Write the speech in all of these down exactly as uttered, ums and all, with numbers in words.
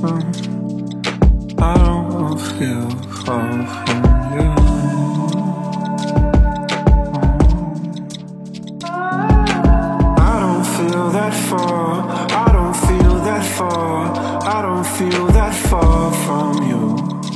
I don't feel far from you. I don't feel that far. I don't feel that far. I don't feel that far from you.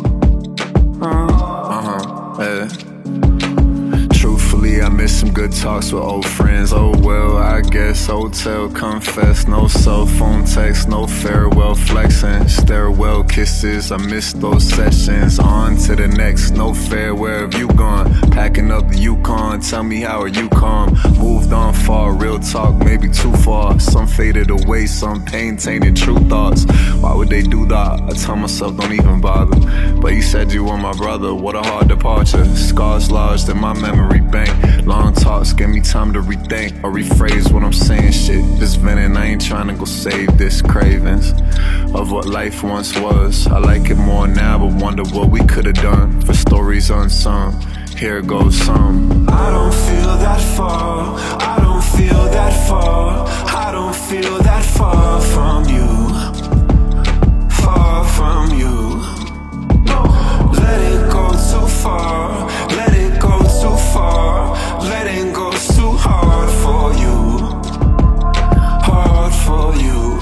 Uh huh. Yeah. Truthfully, I miss some good talks with old friends. Oh well, I guess hotel confess. No cell phone text, no farewell flexing. Stairwell kisses, I miss those sessions. On to the next, no fair, where have you gone? Packing up the Yukon, tell me how are you calm? Moved on far, real talk, maybe too far. Some faded away, some pain tainted true thoughts. Why would they do that? I tell myself don't even bother. But you said you were my brother, what a hard departure. Scars lodged in my memory bank. Long talks give me time to rethink or rephrase what I'm saying. Shit, this venting, I ain't trying to go save this. Cravings of what life once was. I like it more now, but wonder what we could have done for stories unsung. Here goes some. I don't feel that far. I don't feel that far. I don't feel that far from you. Far from you. Let it go too far. Let it go too far. Letting go's too hard for you. Hard for you.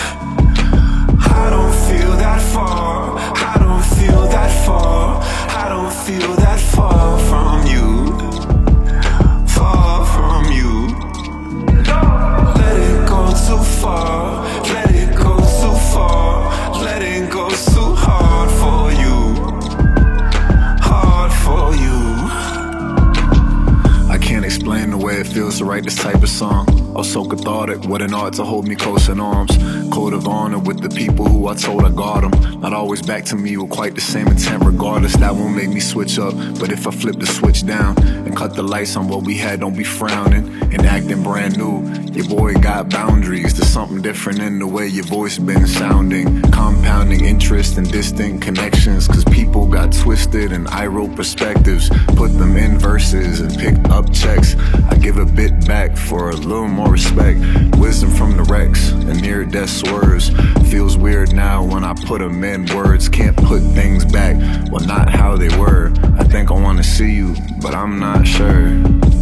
I don't feel that far. I don't feel that far. I don't feel that far from you. Far from you. Let it go too far. Let it go too far. Letting go's too hard for you. Hard for you. I can't explain the way it feels to write this type of song. I was so cathartic, what an art to hold me close in arms. Code of honor with the people who I told I got them. Not always back to me with quite the same intent regardless. That won't make me switch up, but if I flip the switch down and cut the lights on what we had, don't be frowning and acting brand new. Your boy got boundaries, there's something different in the way your voice been sounding. Compounding interest and distant connections, cause people got twisted and I wrote perspectives. Put them in verses and picked up checks. I give a bit back for a little more respect. Wisdom from the Rex and near death swerves. Feels weird now when I put them in words. Can't put things back, well not how they were. I think I wanna see you, but I'm not sure.